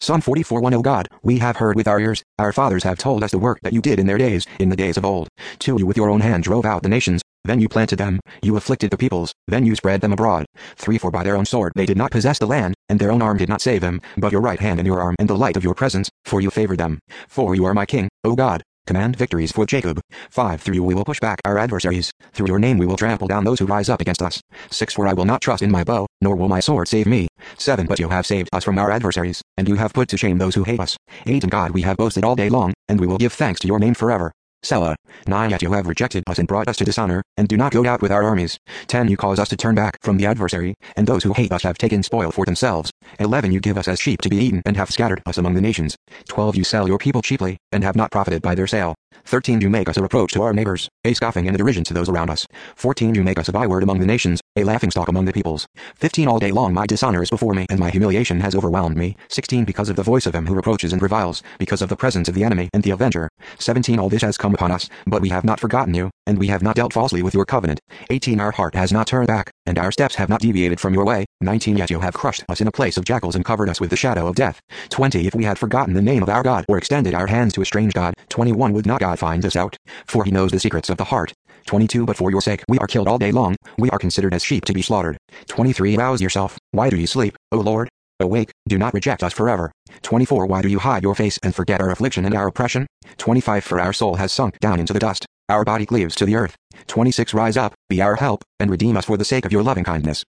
Psalm 44:1 O God, we have heard with our ears, our fathers have told us the work that you did in their days, in the days of old. 2 You with your own hand drove out the nations, then you planted them, you afflicted the peoples, then you spread them abroad. 3 For by their own sword they did not possess the land, and their own arm did not save them, but your right hand and your arm and the light of your presence, for you favored them. 4 You are my king, O God. Command victories for Jacob. 5 Through you we will push back our adversaries. Through your name we will trample down those who rise up against us. 6 For I will not trust in my bow, nor will my sword save me. 7 But you have saved us from our adversaries, and you have put to shame those who hate us. 8 In God we have boasted all day long, and we will give thanks to your name forever. Selah. 9 Yet you have rejected us and brought us to dishonor, and do not go out with our armies. 10 You cause us to turn back from the adversary, and those who hate us have taken spoil for themselves. 11 You give us as sheep to be eaten and have scattered us among the nations. 12 You sell your people cheaply, and have not profited by their sale. 13 You make us a reproach to our neighbors, a scoffing and a derision to those around us. 14 You make us a byword among the nations, a laughingstock among the peoples. 15 All day long my dishonor is before me, and my humiliation has overwhelmed me. 16 Because of the voice of him who reproaches and reviles, because of the presence of the enemy and the avenger. 17 All this has come upon us, but we have not forgotten you, and we have not dealt falsely with your covenant. 18 Our heart has not turned back, and our steps have not deviated from your way. 19 Yet you have crushed us in a place of jackals and covered us with the shadow of death. 20 If we had forgotten the name of our God, or extended our hands to a strange God. 21 Would not God find this out? For he knows the secrets of the heart. 22 But for your sake we are killed all day long, we are considered as sheep to be slaughtered. 23 Rouse yourself, why do you sleep, O Lord? Awake, do not reject us forever. 24 Why do you hide your face and forget our affliction and our oppression? 25 For our soul has sunk down into the dust, our body cleaves to the earth. 26 Rise up, be our help, and redeem us for the sake of your loving kindness.